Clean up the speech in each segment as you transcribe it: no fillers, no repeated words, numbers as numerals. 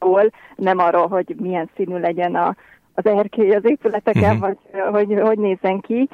szól, nem arról, hogy milyen színű legyen az erkély az épületeken, vagy hogy nézzen ki.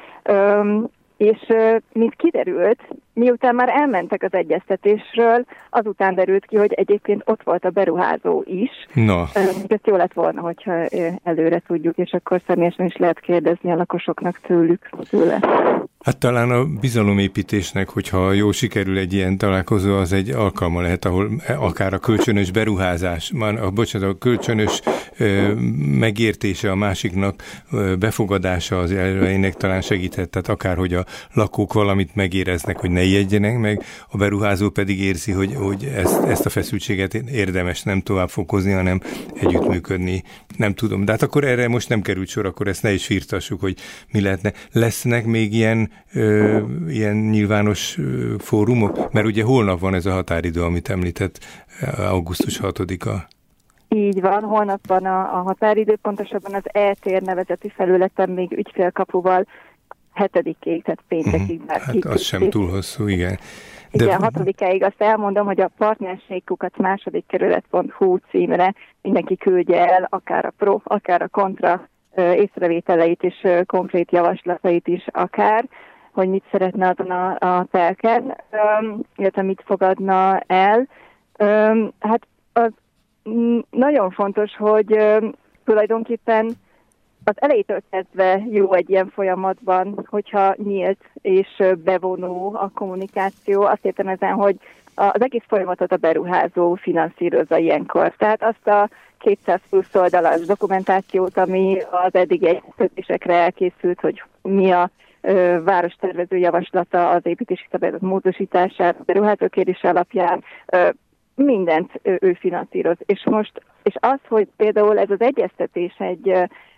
És mint kiderült, miután már elmentek az egyeztetésről, azután derült ki, hogy egyébként ott volt a beruházó is. No. Ezt jó lett volna, hogyha előre tudjuk, és akkor személyesen is lehet kérdezni a lakosoknak tőle. Hát talán a bizalomépítésnek, hogyha jól sikerül egy ilyen találkozó, az egy alkalma lehet, ahol akár a kölcsönös beruházás, a kölcsönös megértése a másiknak, befogadása az elveinek talán segíthet, tehát akár, hogy a lakók valamit megéreznek, hogy ne ijedjenek meg, a beruházó pedig érzi, hogy ezt a feszültséget érdemes nem tovább fokozni, hanem együttműködni. Nem tudom, de hát akkor erre most nem került sor, akkor ezt ne is firtassuk, hogy mi lehetne. Lesznek még ilyen nyilvános fórumok? Mert ugye holnap van ez a határidő, amit említett, augusztus 6-a. Így van, holnap van a határidő, pontosabban az E-tér nevezeti felületen még ügyfélkapuval 7-ig, tehát péntekig. Hát az sem túl hosszú, igen. De... Igen, 6-ig azt elmondom, hogy a partnerségkukat második-kerület.hu címre mindenki küldje el, akár a pro, akár a kontra észrevételeit és konkrét javaslatait is akár, hogy mit szeretne azon a telken, illetve mit fogadna el. Hát az nagyon fontos, hogy tulajdonképpen az elejétől kezdve jó egy ilyen folyamatban, hogyha nyílt és bevonó a kommunikáció. Azt értem ezen, hogy az egész folyamatot a beruházó finanszírozza ilyenkor. Tehát azt a 200 plusz oldalas dokumentációt, ami az eddigi egyeztetésekre elkészült, hogy mi a várostervező javaslata az építési szabályzat módosítását, a beruházókérése alapján, mindent ő finanszíroz. És az, hogy például ez az egyeztetés egy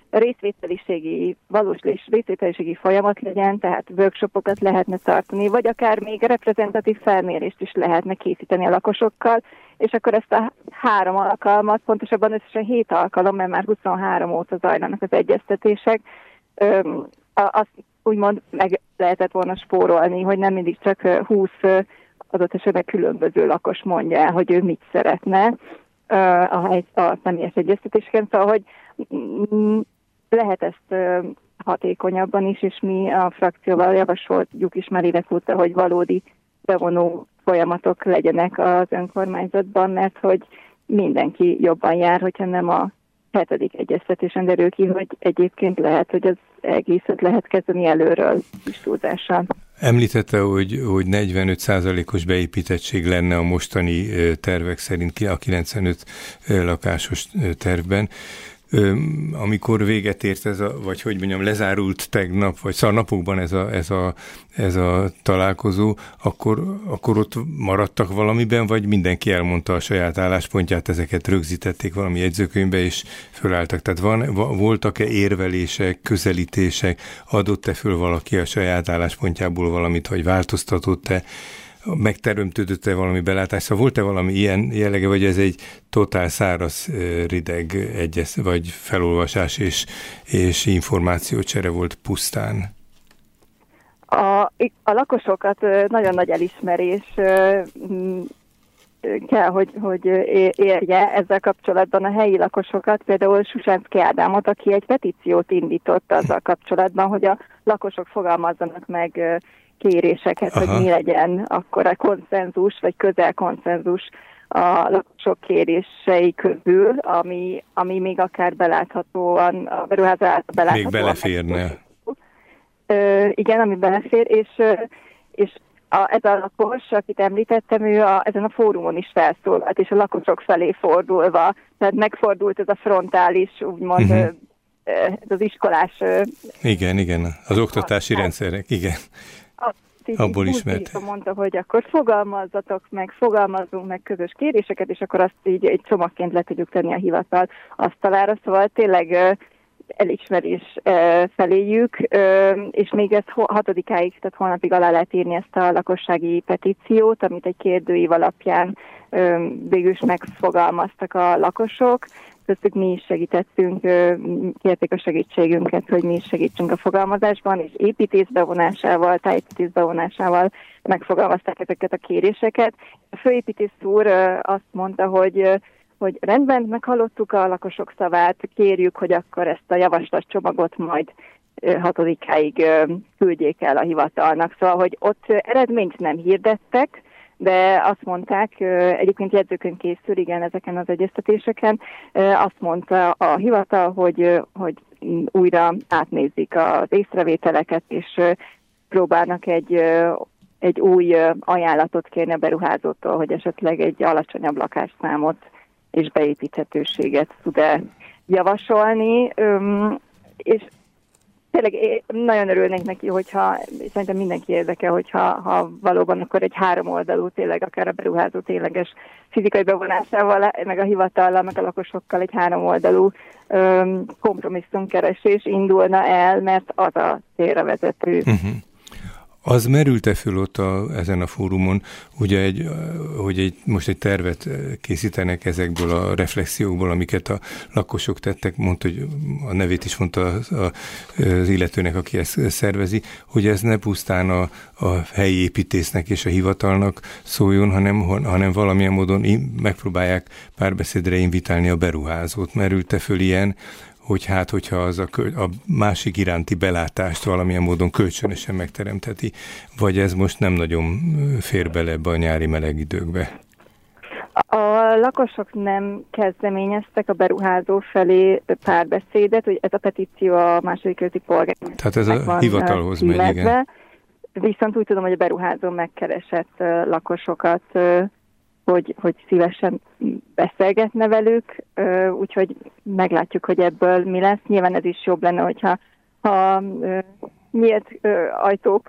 valós részvételiségi folyamat legyen, tehát workshopokat lehetne tartani, vagy akár még reprezentatív felmérést is lehetne készíteni a lakosokkal, és akkor ezt a 3 alkalmat, pontosabban összesen 7 alkalom, mert már 23 óta zajlanak az egyeztetések, azt úgymond meg lehetett volna spórolni, hogy nem mindig csak 20 adott esetben különböző lakos mondja el, hogy ő mit szeretne a személyes egyeztetéseken, szóval, hogy lehet ezt hatékonyabban is, és mi a frakcióval javasoljuk is már évek óta, hogy valódi bevonó folyamatok legyenek az önkormányzatban, mert hogy mindenki jobban jár, hogyha nem a 7. egyeztetésen derül ki, hogy egyébként lehet, hogy az egészet lehet kezdeni előről is túlzással. Említette, hogy 45%-os beépítettség lenne a mostani tervek szerint a 95 lakásos tervben. Amikor véget ért vagy hogy mondjam, lezárult tegnap, vagy napokban ez a találkozó, akkor ott maradtak valamiben, vagy mindenki elmondta a saját álláspontját, ezeket rögzítették valami jegyzőkönyvbe, és fölálltak. Tehát voltak-e érvelések, közelítések, adott-e föl valaki a saját álláspontjából valamit, vagy változtatott-e, megteremtődött-e valami belátás? Szóval volt-e valami ilyen jellege, vagy ez egy totál száraz, rideg vagy felolvasás és információcsere volt pusztán? A lakosokat nagyon nagy elismerés kell, hogy érje ezzel kapcsolatban a helyi lakosokat, például Susánszky Ádámot, aki egy petíciót indított azzal kapcsolatban, hogy a lakosok fogalmazzanak meg kéréseket, hogy mi legyen akkor a konszenzus, vagy közel konszenzus a lakosok kérései közül, ami még akár beláthatóan, a beruházó által beláthatóan. Még beleférne. Igen, ami belefér, és ez a lakos, akit említettem, ő ezen a fórumon is felszólalt, és a lakosok felé fordulva, tehát megfordult ez a frontális, úgymond, ez az iskolás... Igen, az oktatási rendszerek, igen. Abból ismert. Mondta, hogy akkor fogalmazzunk meg közös kéréseket, és akkor azt így egy csomagként le tudjuk tenni a hivatal asztalára, szóval tényleg elismerés feléjük, és még ez 6-áig, tehát holnapig alá lehet írni ezt a lakossági petíciót, amit egy kérdőív alapján végül is megfogalmaztak a lakosok. Köztük mi is segítettünk, kérték a segítségünket, hogy mi is segítsünk a fogalmazásban, és építész bevonásával, tájépítész bevonásával megfogalmazták ezeket a kéréseket. A főépítész úr azt mondta, hogy hogy rendben, meghallottuk a lakosok szavát, kérjük, hogy akkor ezt a javaslatcsomagot majd 6-áig küldjék el a hivatalnak. Szóval, hogy ott eredményt nem hirdettek, de azt mondták, egyébként jegyzőkönyv készül, igen, ezeken az egyeztetéseken, azt mondta a hivatal, hogy újra átnézik az észrevételeket, és próbálnak egy új ajánlatot kérni a beruházótól, hogy esetleg egy alacsonyabb lakásszámot és beépíthetőséget tud-e javasolni, és tényleg nagyon örülnék neki, hogyha szerintem mindenki érdekel, hogyha valóban akkor egy 3 oldalú, tényleg akár a beruházó tényleges fizikai bevonásával, meg a hivatallal, meg a lakosokkal egy 3 oldalú kompromisszumkeresés indulna el, mert az a célra vezető. Az merült-e föl ott ezen a fórumon, ugye hogy most egy tervet készítenek ezekből a reflexiókból, amiket a lakosok tettek, mondta, hogy a nevét is mondta az illetőnek, aki ezt szervezi, hogy ez ne pusztán a helyi építésznek és a hivatalnak szóljon, hanem valamilyen módon megpróbálják párbeszédre invitálni a beruházót. Merült-e föl ilyen, hogy hogyha az a másik iránti belátást valamilyen módon kölcsönösen megteremtheti, vagy ez most nem nagyon fér bele ebbe a nyári meleg időkbe? A lakosok nem kezdeményeztek a beruházó felé párbeszédet, hogy ez a petíció a második kerületi polgármester. Tehát ez a hivatalhoz megy, igen. Viszont úgy tudom, hogy a beruházó megkeresett lakosokat, hogy szívesen beszélgetne velük, úgyhogy meglátjuk, hogy ebből mi lesz. Nyilván ez is jobb lenne, hogyha nyílt ajtók,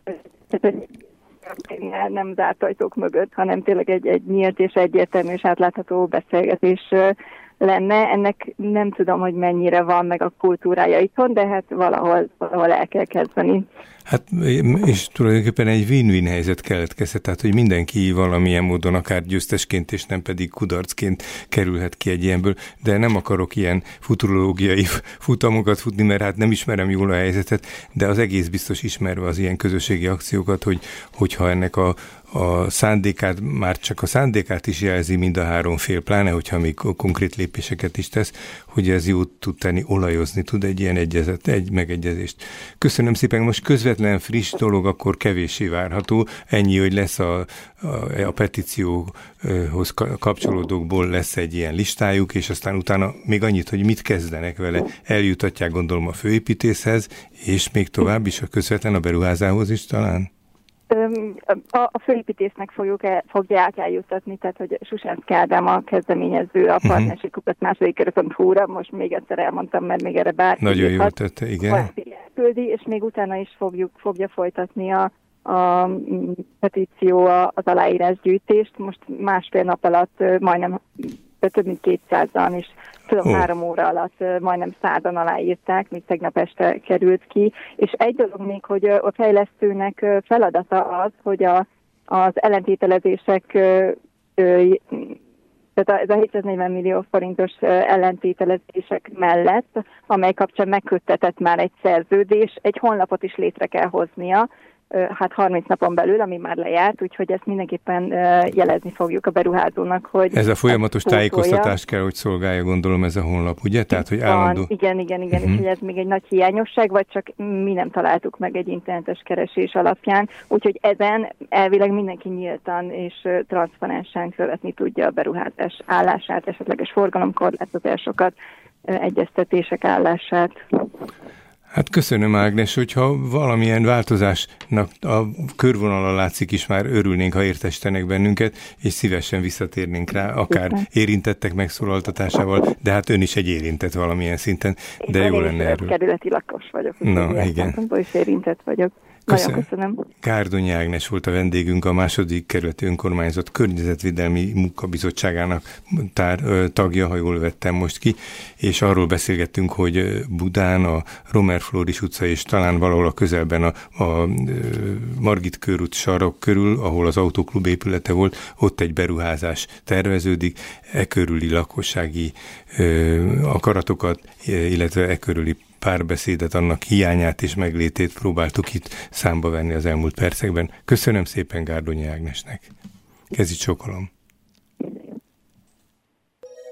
nem zárt ajtók mögött, hanem tényleg egy nyílt és egyértelmű és átlátható beszélgetés lenne. Ennek nem tudom, hogy mennyire van meg a kultúrája itthon, de hát valahol el kell kezdeni. Hát, és tulajdonképpen egy win-win helyzet keletkezhet, tehát, hogy mindenki valamilyen módon akár győztesként és nem pedig kudarcként kerülhet ki egy ilyenből, de nem akarok ilyen futurológiai futamokat futni, mert hát nem ismerem jól a helyzetet, de az egész biztos ismerve az ilyen közösségi akciókat, hogyha ennek a szándékát, már csak a szándékát is jelzi mind a 3 fél, pláne, hogyha még konkrét lépéseket is tesz, hogy ez jót tud tenni, olajozni tud egy ilyen egy megegyezést. Köszönöm szépen, most közvetlen friss dolog, akkor kevéssé várható. Ennyi, hogy lesz a petícióhoz kapcsolódókból lesz egy ilyen listájuk, és aztán utána még annyit, hogy mit kezdenek vele, eljutatják gondolom a főépítészhez, és még tovább is a közvetlen a beruházához is talán? A főépítésznek fogják eljuttatni, tehát hogy Suszánszky Ádám a kezdeményező a partnerségkukat másodikkerület.hu-ra, most még egyszer elmondtam, mert még erre bárki nagyon jól tette, igen. Küldi, és még utána is fogja folytatni a petíció az aláírásgyűjtést. Most másfél nap alatt majdnem több mint 200-an is, 3 óra alatt majdnem 100-an aláírták, még tegnap este került ki. És egy dolog még, hogy a fejlesztőnek feladata az, hogy az ellentételezések, tehát ez a 740 millió forintos ellentételezések mellett, amely kapcsán megköttetett már egy szerződés, egy honlapot is létre kell hoznia, 30 napon belül, ami már lejárt, úgyhogy ezt mindenképpen jelezni fogjuk a beruházónak, hogy... Ez a folyamatos tájékoztatást kell, hogy szolgálja, gondolom, ez a honlap, ugye? Tehát, hogy állandó... Igen, és hogy ez még egy nagy hiányosság, vagy csak mi nem találtuk meg egy internetes keresés alapján, úgyhogy ezen elvileg mindenki nyíltan és transzparensen követni tudja a beruházás állását, esetleges forgalomkorlátozásokat, egyeztetések állását. Hát köszönöm, Ágnes, hogyha valamilyen változásnak a körvonala látszik is, már örülnénk, ha értesítenek bennünket, és szívesen visszatérnénk rá, akár érintettek megszólaltatásával, de hát ön is egy érintett valamilyen szinten, de jó lenne erről. Én kerületi lakos vagyok, igen. És érintett vagyok. Nagyon köszönöm. Gárdonyi Ágnes volt a vendégünk, a második kerületi önkormányzat környezetvédelmi munkabizottságának tagja, ha jól vettem most ki, és arról beszélgettünk, hogy Budán a Romer Flóris utca és talán valahol a közelben a Margit körút sarok körül, ahol az autóklub épülete volt, ott egy beruházás terveződik, körüli lakossági akaratokat, illetve körüli párbeszédet, annak hiányát és meglétét próbáltuk itt számba venni az elmúlt percekben. Köszönöm szépen Gárdonyi Ágnesnek. Kezi csókolom.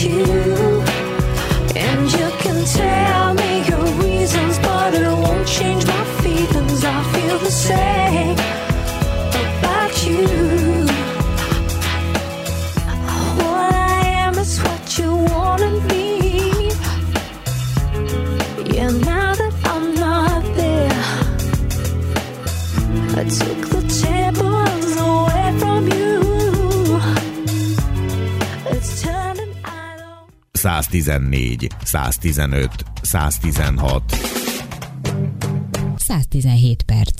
you. And you can tell me your reasons, but it won't change my feelings. I feel the same about you. What I am is what you wanted me. Yeah, now that I'm not there, I took the tables away from you. It's turning I don't... 114, 115, 116. 117 perc.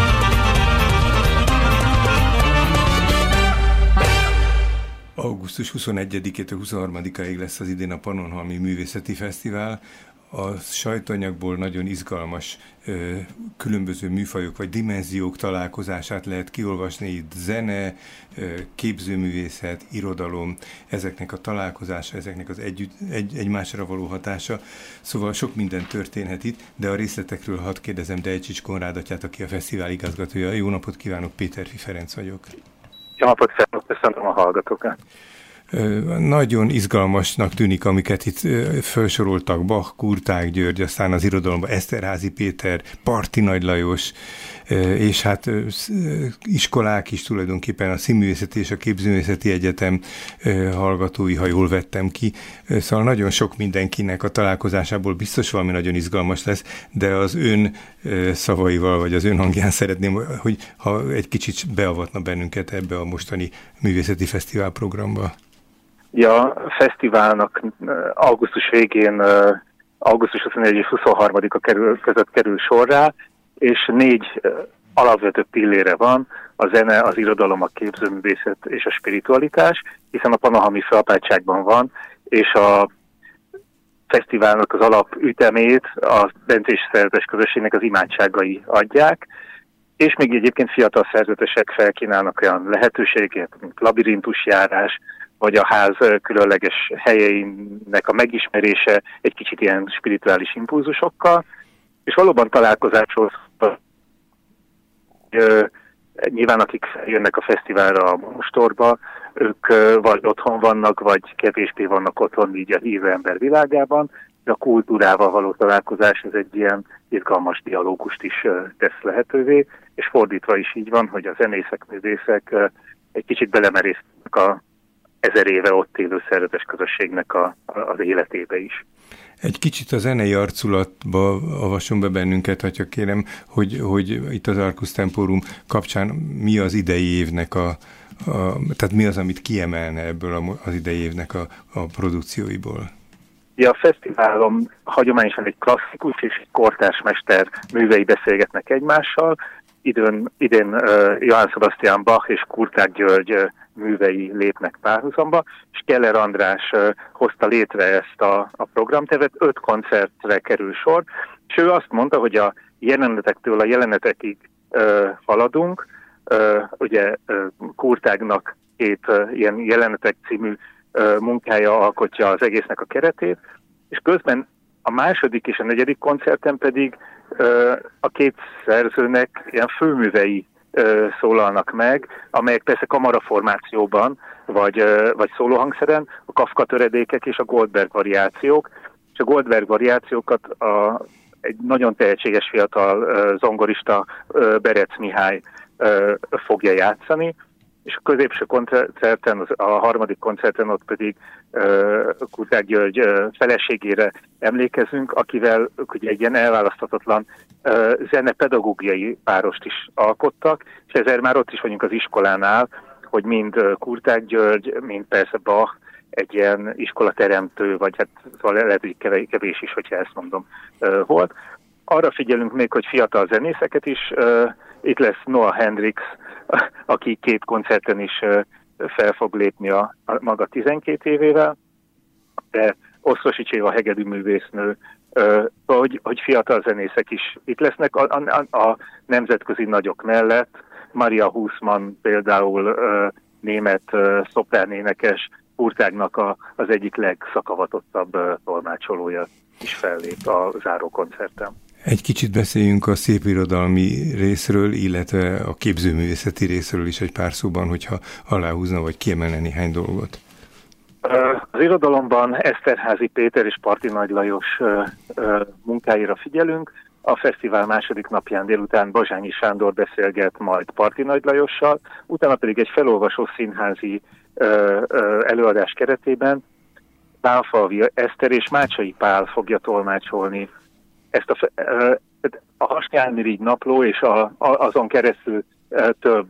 Augusztus 21-től 23-áig lesz az idén a Pannonhalmi Művészeti Fesztivál. A sajtóanyagból nagyon izgalmas különböző műfajok vagy dimenziók találkozását lehet kiolvasni. Itt zene, képzőművészet, irodalom, ezeknek a találkozása, ezeknek az egymásra való hatása. Szóval sok minden történhet itt, de a részletekről hadd kérdezem Dejcsics Konrád atyát, aki a fesztivál igazgatója. Jó napot kívánok, Péterfi Ferenc vagyok. Jó napot kívánok, köszönöm a hallgatókat. Nagyon izgalmasnak tűnik, amiket itt felsoroltak, Bach, Kurtág György, aztán az irodalomban Eszterházy Péter, Parti Nagy Lajos, és hát iskolák is tulajdonképpen a Színművészeti és a Képzőművészeti Egyetem hallgatói, ha jól vettem ki. Szóval nagyon sok mindenkinek a találkozásából biztos valami nagyon izgalmas lesz, de az ön szavaival, vagy az ön hangján szeretném, hogy ha egy kicsit beavatna bennünket ebbe a mostani művészeti fesztivál programba. Ja, a fesztiválnak augusztus végén, augusztus 24 és 23-a között kerül sorrá, és 4 alapvető pillére van, a zene, az irodalom, a képzőművészet és a spiritualitás, hiszen a Pannonhalmi Főapátságban van, és a fesztiválnak az alapütemét a bencés szerzetes közösségnek az imádságai adják, és még egyébként fiatal szerzetesek felkínálnak olyan lehetőségeket, mint labirintusjárás, vagy a ház különleges helyeinek a megismerése egy kicsit ilyen spirituális impulzusokkal, és valóban találkozáshoz nyilván akik jönnek a fesztiválra a Monostorba, ők vagy otthon vannak, vagy kevésbé vannak otthon így a hívő ember világában, de a kultúrával való találkozás ez egy ilyen izgalmas dialógust is tesz lehetővé, és fordítva is így van, hogy a zenészek, művészek egy kicsit belemerésznek a 1000 éve ott élő szerzetes közösségnek az életébe is. Egy kicsit a zenei arculatba avasson be bennünket, ha kérem, hogy itt az Arcus Temporum kapcsán mi az idei évnek tehát mi az, amit kiemelne ebből az idei évnek a produkcióiból? Ja, a fesztiválon hagyományosan egy klasszikus és egy kortárs mester művei beszélgetnek egymással. Idén Johann Sebastian Bach és Kurtág György művei lépnek párhuzamba, és Keller András hozta létre ezt a programtervet, 5 koncertre kerül sor, és ő azt mondta, hogy a jelenetektől a jelenetekig haladunk, ugye Kurtágnak 2 ilyen jelenetek című munkája alkotja az egésznek a keretét, és közben a második és a negyedik koncerten pedig a 2 szerzőnek ilyen főművei szólalnak meg, amelyek persze kamaraformációban, vagy szólóhangszeren, a Kafka töredékek és a Goldberg variációk, és a Goldberg variációkat egy nagyon tehetséges fiatal zongorista Berec Mihály fogja játszani, és a középső koncerten, a harmadik koncerten ott pedig Kurtág György feleségére emlékezünk, akivel ugye egy ilyen elválaszthatatlan zenepedagógiai párost is alkottak, és ezért már ott is vagyunk az iskolánál, hogy mind Kurtág György, mind persze Bach egy ilyen iskolateremtő, vagy hát szóval lehet, hogy kevés is, hogyha ezt mondom, volt. Arra figyelünk még, hogy fiatal zenészeket is, itt lesz Noah Hendricks, aki 2 koncerten is fel fog lépni a maga 12 évével, de Oszlosics Éva hegedűművésznő, hogy fiatal zenészek is itt lesznek a nemzetközi nagyok mellett. Maria Huszmann például német szopránénekes, Kurtágnak az egyik legszakavatottabb tolmácsolója is fellép a záró koncerten. Egy kicsit beszéljünk a szépirodalmi részről, illetve a képzőművészeti részről is egy pár szóban, hogyha aláhúzna vagy kiemelne néhány dolgot. A Az irodalomban Eszterházy Péter és Parti Nagy Lajos munkáira figyelünk. A fesztivál második napján délután Bazsányi Sándor beszélget majd Parti Nagy Lajossal, utána pedig egy felolvasó színházi előadás keretében Pálfalvi Eszter és Mácsai Pál fogja tolmácsolni ezt a Hastyánmirigy napló és azon keresztül több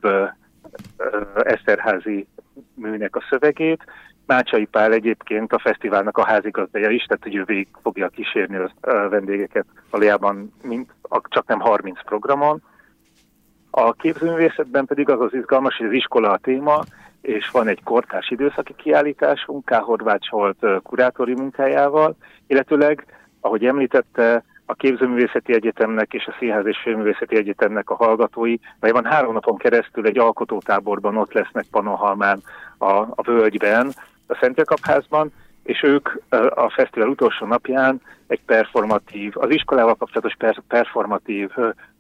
Eszterházy műnek a szövegét. Mácsai Pál egyébként a fesztiválnak a házigazdája is, tehát hogy ő végig fogja kísérni a vendégeket valójában csak nem 30 programon. A képzőművészetben pedig az az izgalmas, hogy az iskola a téma, és van egy kortárs időszaki kiállításunk K. Horváth Zsolt kurátori munkájával, illetőleg, ahogy említette, a Képzőművészeti Egyetemnek és a Színház és Filmművészeti Egyetemnek a hallgatói, melyben 3 napon keresztül egy alkotótáborban ott lesznek Pannonhalmán a völgyben, a Szent Jakab-házban, és ők a fesztivál utolsó napján egy az iskolával kapcsolatos performatív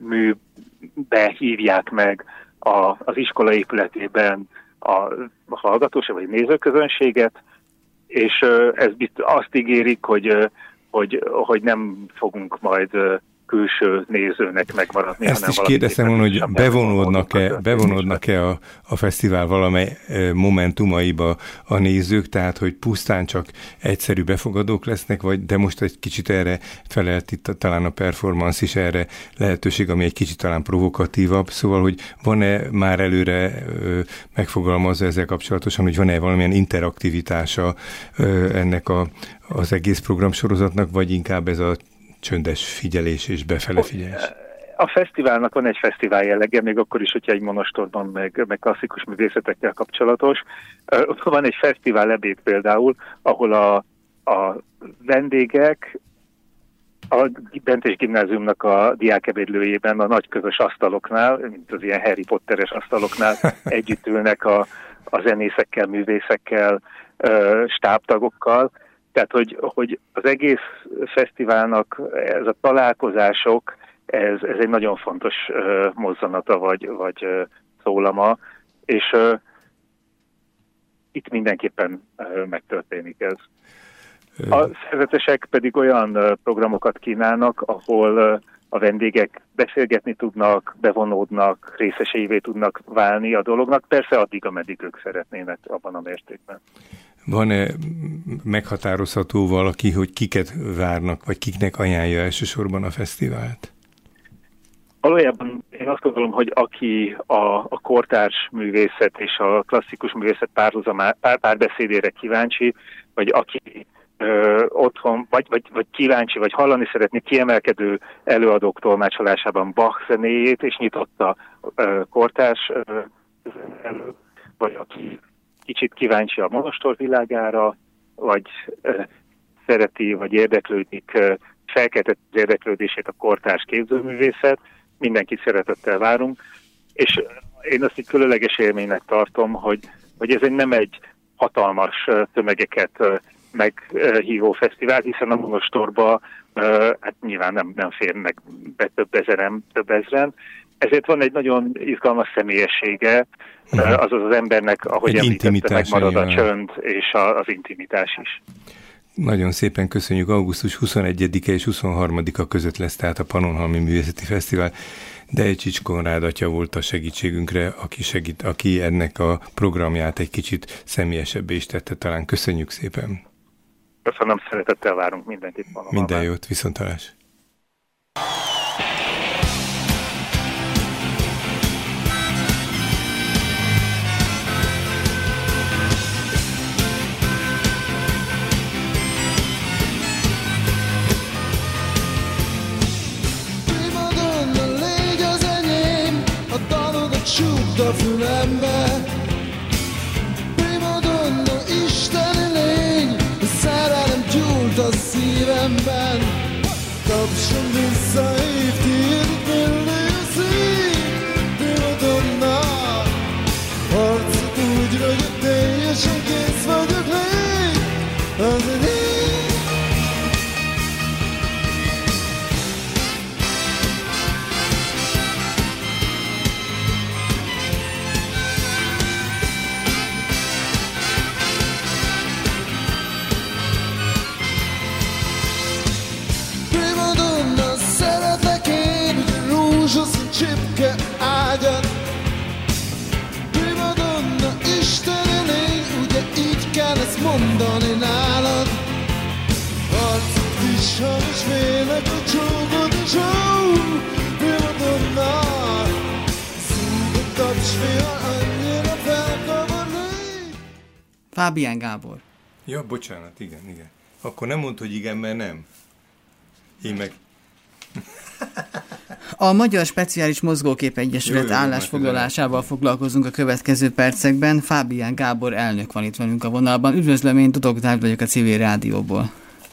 műbe hívják meg az iskola épületében a hallgatós vagy nézőközönséget, és ez azt ígérik, hogy nem fogunk majd külső nézőnek megmaradni. Ezt is kérdeztem volna, hogy bevonódnak-e a fesztivál valamely momentumaiba a nézők, tehát hogy pusztán csak egyszerű befogadók lesznek, de most egy kicsit erre felelt itt talán a performance is erre lehetőség, ami egy kicsit talán provokatívabb, szóval, hogy van-e már előre megfogalmazva ezzel kapcsolatosan, hogy van-e valamilyen interaktivitása ennek az egész programsorozatnak, vagy inkább ez a csöndes figyelés és befele figyelés? A fesztiválnak van egy fesztivál jellege, még akkor is, hogyha egy monostorban, meg klasszikus művészetekkel kapcsolatos. Ott van egy fesztivál ebéd például, ahol a vendégek a Bentés Gimnáziumnak a diákebédlőjében a nagy közös asztaloknál, mint az ilyen Harry Potteres asztaloknál együtt ülnek a zenészekkel, művészekkel, stábtagokkal. Tehát, hogy az egész fesztiválnak ez a találkozások, ez egy nagyon fontos mozzanata vagy szólama, és itt mindenképpen megtörténik ez. A szerzetesek pedig olyan programokat kínálnak, ahol a vendégek beszélgetni tudnak, bevonódnak, részeseivé tudnak válni a dolognak, persze addig, ameddig ők szeretnének abban a mértékben. Van-e meghatározható valaki, hogy kiket várnak, vagy kiknek ajánlja elsősorban a fesztivált? Valójában én azt gondolom, hogy aki a kortárs művészet és a klasszikus művészet párbeszédére kíváncsi, vagy aki otthon, vagy kíváncsi, vagy hallani szeretné kiemelkedő előadók tolmácsolásában Bach zenéjét, és nyitott a kortárs vagy aki kicsit kíváncsi a monostor világára, vagy szereti, vagy érdeklődik, felkeltett az érdeklődését a kortárs képzőművészet, mindenkit szeretettel várunk, és én azt egy különleges élménynek tartom, hogy ez nem egy hatalmas tömegeket meghívó fesztivál, hiszen a monostorba hát nyilván nem férnek be több ezren, ezért van egy nagyon izgalmas személyessége, azaz az embernek, ahogy említette, megmarad a csönd és az intimitás is. Nagyon szépen köszönjük. Augusztus 21-e és 23-a között lesz tehát a Pannonhalmi Művészeti Fesztivál. Dejcsics Konrád atya volt a segítségünkre, aki ennek a programját egy kicsit személyesebbé is tette. Talán köszönjük szépen. Köszönöm, szeretettel várunk mindenkit. Minden jót, viszontlátásra. A fülembe Primadonna, isteni lény, a szerelem gyújt a szívemben. Kapcsolom vissza évtized mellé a szív. Primadonna, harcot úgy vagyok, teljesen kész vagyok lény. Az enyém. ezt mondani nálad. Harcot is hangos vélek a csókot a só, mi Madonnál. Szúgott tapsfél annyira felkavarni. Fábián Gábor. Ja, bocsánat, igen. Akkor nem mondd, hogy igen, mert nem. Én meg... A Magyar Speciális Mozgókép Egyesület állásfoglalásával foglalkozunk a következő percekben. Fábián Gábor elnök van itt velünk a vonalban. Üdvözlöm, én Dudok Dávid vagyok a Civil Rádióból.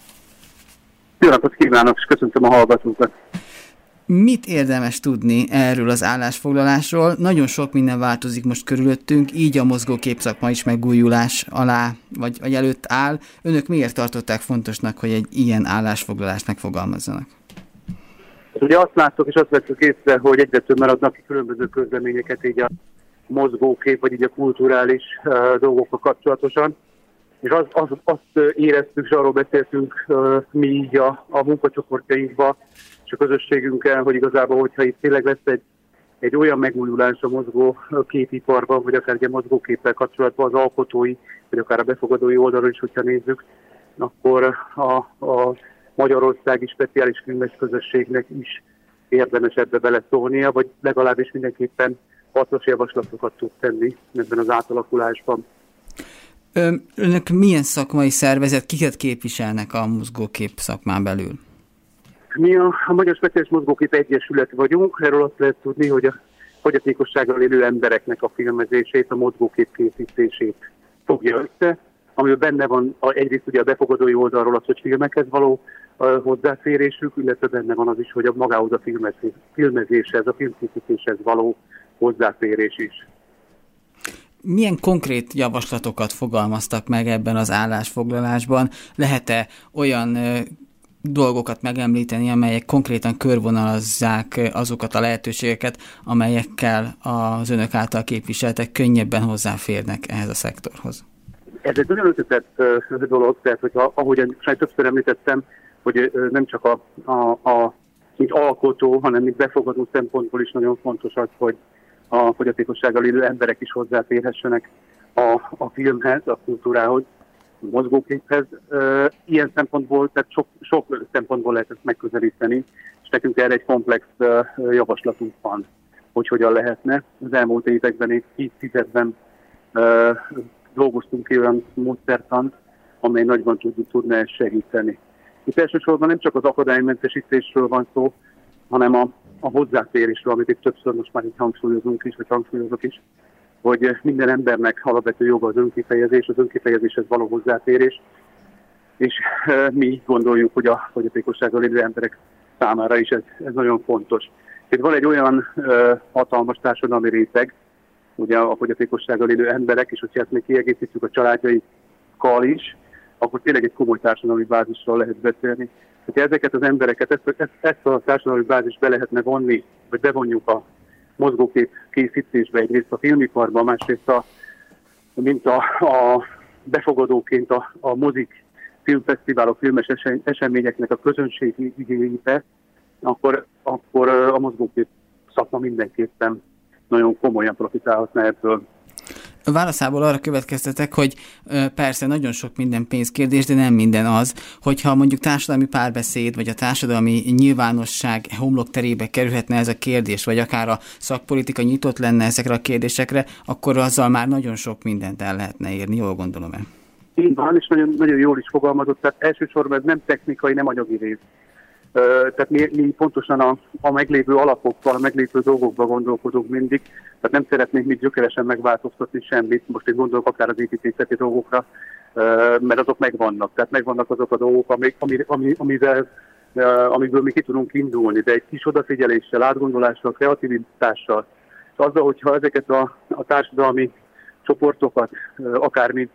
Jó napot kívánok, és köszöntöm a hallgatókat. Mit érdemes tudni erről az állásfoglalásról? Nagyon sok minden változik most körülöttünk, így a mozgókép szakma is megújulás alá, vagy előtt áll. Önök miért tartották fontosnak, hogy egy ilyen állásfoglalást megfogalmazzanak? Ugye azt láttok, és azt vettük észre, hogy egyre több maradnak ki különböző közleményeket így a mozgókép, vagy így a kulturális dolgokkal kapcsolatosan. És azt éreztük, és arról beszéltünk mi így a munkacsoportjainkban, és a közösségünkkel, hogy igazából, hogyha itt tényleg lesz egy olyan megújulás a mozgóképiparban, vagy akár egy mozgóképpel kapcsolatban az alkotói, vagy akár a befogadói oldalon is, hogyha nézzük, akkor a magyarországi speciális filmes közösségnek is érdemes ebbe beleszólnia, vagy legalábbis mindenképpen hasznos javaslatokat tud tenni ebben az átalakulásban. Önök milyen szakmai szervezet, kiket képviselnek a mozgókép szakmán belül? Mi a Magyar Speciális Mozgókép Egyesület vagyunk, erről azt lehet tudni, hogy a fogyatékossággal élő embereknek a filmezését, a mozgókép készítését fogja össze, amiben benne van egyrészt ugye a befogadói oldalról az, hogy filmekhez való hozzáférésük, illetve benne van az is, hogy a magához a filmezéshez, a filmkészítéshez való hozzáférés is. Milyen konkrét javaslatokat fogalmaztak meg ebben az állásfoglalásban? Lehet-e olyan dolgokat megemlíteni, amelyek konkrétan körvonalazzák azokat a lehetőségeket, amelyekkel az önök által képviseltek könnyebben hozzáférnek ehhez a szektorhoz? Ez egy nagyon összetett dolog, tehát hogyha, ahogyan többször említettem, hogy nem csak mint alkotó, hanem mint befogadó szempontból is nagyon fontos az, hogy a fogyatékossággal élő emberek is hozzáférhessenek a filmhez, a kultúrához, a mozgóképhez. Ilyen szempontból, tehát sok szempontból lehet ezt megközelíteni, és nekünk erre egy komplex javaslatunk van, hogy hogyan lehetne. Az elmúlt években, évtizedben dolgoztunk ki olyan módszertant, amely nagyban tudna ezt segíteni. Itt elsősorban nem csak az akadálymentesítésről van szó, hanem a hozzáférésről, amit itt többször most már így hangsúlyozunk is, vagy hangsúlyozok is, hogy minden embernek alapvető joga az önkifejezés, az önkifejezéshez való hozzáférés, és mi így gondoljuk, hogy a fogyatékossággal élő emberek számára is ez nagyon fontos. Itt van egy olyan hatalmas társadalmi réteg, ugye a fogyatékossággal élő emberek, és hogyha ezt még kiegészítjük a családjaikkal is, akkor tényleg egy komoly társadalmi bázisról lehet beszélni. Hogyha ezeket az embereket, ezt a társadalmi bázist be lehetne vonni, vagy bevonjuk a mozgókép készítésbe, egyrészt a filmiparba, másrészt mint a befogadóként a mozik, filmfesztiválok, filmes eseményeknek a közönségi igényébe, akkor a mozgókép szakma mindenképpen nagyon komolyan profitálhatna ebből. A válaszából arra következtetek, hogy persze nagyon sok minden pénzkérdés, de nem minden az, hogyha mondjuk társadalmi párbeszéd, vagy a társadalmi nyilvánosság homlokterébe kerülhetne ez a kérdés, vagy akár a szakpolitika nyitott lenne ezekre a kérdésekre, akkor azzal már nagyon sok mindent el lehetne érni, jól gondolom-e? Így van, és nagyon, nagyon jól is fogalmazott, tehát elsősorban ez nem technikai, nem anyagi rész. Tehát mi pontosan a meglévő alapokkal, a meglévő dolgokban gondolkodunk mindig, tehát nem szeretnénk mi gyökeresen megváltoztatni semmit, most itt gondolok akár az építészeti dolgokra, mert azok megvannak, tehát megvannak azok a dolgok, amiből mi ki tudunk indulni, de egy kis odafigyeléssel, átgondolással, kreativitással, és azzal, hogyha ezeket a társadalmi csoportokat, akár mint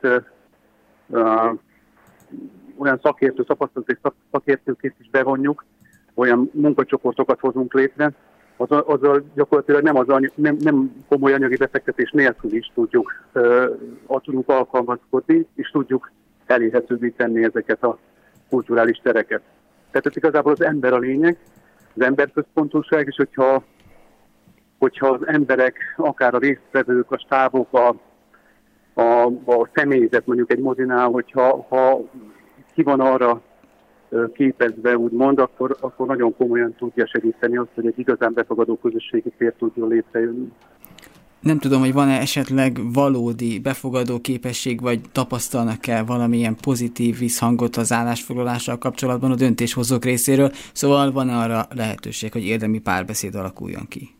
olyan tapasztalatok szakértőket is bevonjuk, olyan munkacsoportokat hozunk létre, azzal gyakorlatilag nem komoly anyagi befektetés nélkül is tudjuk alkalmazkodni, és tudjuk elérhetőbbé tenni ezeket a kulturális tereket. Tehát ez igazából az ember a lényeg, az emberközpontúság, és hogyha az emberek, akár a résztvevők, a stábok, a személyzet mondjuk egy mozinál, hogyha ki van arra képezve, úgymond, akkor nagyon komolyan tudja segíteni azt, hogy egy igazán befogadó közösségi tér tudjon létrejönni. Nem tudom, hogy van-e esetleg valódi befogadó képesség, vagy tapasztalnak-e valamilyen pozitív visszhangot az állásfoglalással kapcsolatban a döntéshozók részéről, szóval van-e arra lehetőség, hogy érdemi párbeszéd alakuljon ki?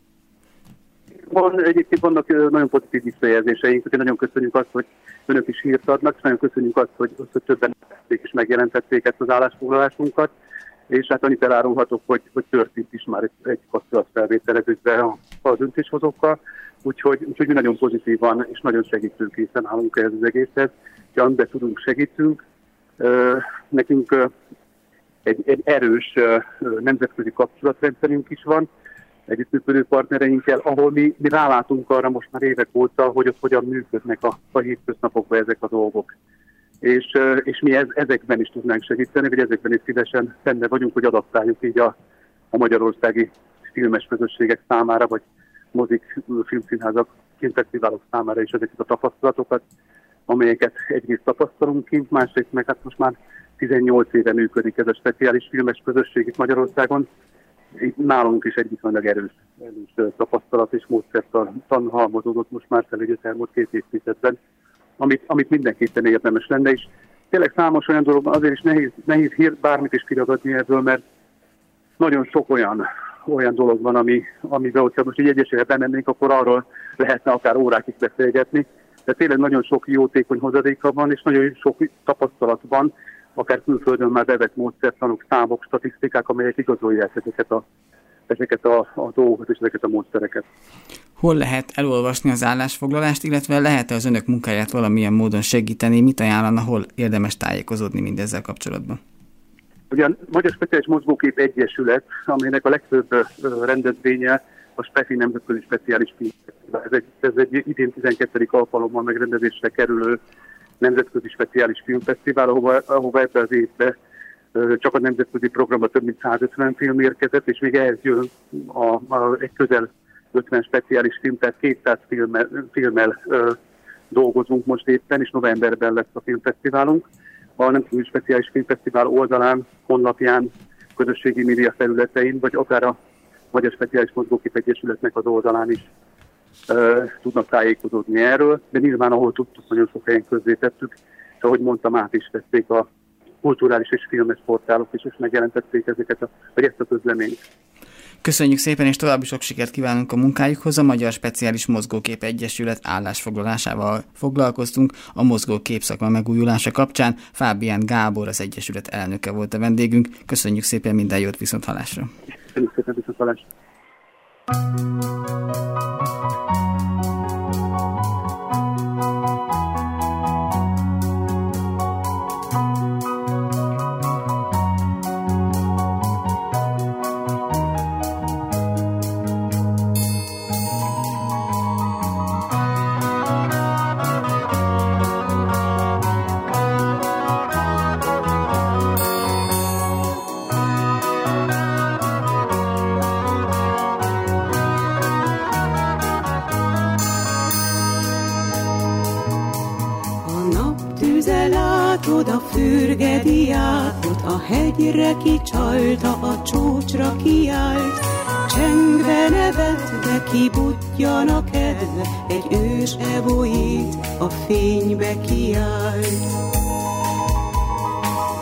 Egyébként vannak nagyon pozitív visszajelzéseink, nagyon köszönjük azt, hogy önök is hírt adnak, és nagyon köszönjük azt, hogy többen is megjelentették ezt az állásfoglalásunkat, és hát annyit elárulhatok, hogy történt is már egy kapcsolatfelvételezésben a döntéshozókkal, úgyhogy mi nagyon pozitívan és nagyon segítőkészen állunk ehhez az egészhez, hogy amiben tudunk, segítünk. Nekünk egy erős nemzetközi kapcsolatrendszerünk is van, együttműködő partnereinkkel, ahol mi rálátunk arra most már évek óta, hogy ott hogyan működnek a hétköznapokban ezek a dolgok. És mi ezekben is tudnánk segíteni, vagy ezekben is szívesen benne vagyunk, hogy adaptáljuk így a magyarországi filmes közösségek számára, vagy mozik, filmszínházak, filmfesztiválok számára is ezeket a tapasztalatokat, amelyeket egyrészt tapasztalunk kint, másrészt meg hát most már 18 éve működik ez a speciális filmes közösség itt Magyarországon. Itt nálunk is egy viszonylag erős tapasztalat és módszertan halmozódott most már fel az elmúlt 2 évtizedben, amit mindenképpen érdemes lenne, és tényleg számos olyan dolog, azért is nehéz bármit is kiragadni ebből, mert nagyon sok olyan dolog van, amiben, hogyha most így egyesével bemennénk, akkor arról lehetne akár órákig beszélgetni, de tényleg nagyon sok jótékony hozadéka van, és nagyon sok tapasztalat van, akár külföldön már bevett módszertanok, számok, statisztikák, amelyek igazolják ezeket a dolgokat és ezeket a módszereket. Hol lehet elolvasni az állásfoglalást, illetve lehet-e az önök munkáját valamilyen módon segíteni? Mit ajánlana, hol érdemes tájékozódni mindezzel kapcsolatban? Ugyan Magyar Speciális Mozgókép Egyesület, amelynek a legfőbb rendezvénye a SPEFI Nemzetközi Speciális Filmfesztivál. Ez egy idén 12. alkalommal megrendezésre kerülő nemzetközi speciális filmfesztivál, ahova ebben az évben csak a nemzetközi programban több mint 150 film érkezett, és még ehhez jön egy közel 50 speciális film, tehát 200 filmmel dolgozunk most éppen, és novemberben lesz a filmfesztiválunk. A Nemzetközi Speciális Filmfesztivál oldalán, honlapján, közösségi média felületein, vagy akár a Magyar Speciális Mozgókép Egyesületnek az oldalán is tudnak tájékozódni erről, de nyilván ahol tudtuk, nagyon sok helyen közzétettük, és ahogy mondtam, át is tették a kulturális és filmes portálok is, és megjelentették ezt a közleményt. Köszönjük szépen, és további sok sikert kívánunk a munkájukhoz. A Magyar Speciális Mozgókép Egyesület állásfoglalásával foglalkoztunk a mozgókép szakma megújulása kapcsán. Fábián Gábor, az Egyesület elnöke volt a vendégünk. Köszönjük szépen, minden jót, viszonthallásra! Köszönjük szépen, viszonthallásra! A fürgediákot a hegyre kicsalta, a csúcsra kiállt, csengve nevetve kibutjan a kedve, egy ős evoit a fénybe kiállt.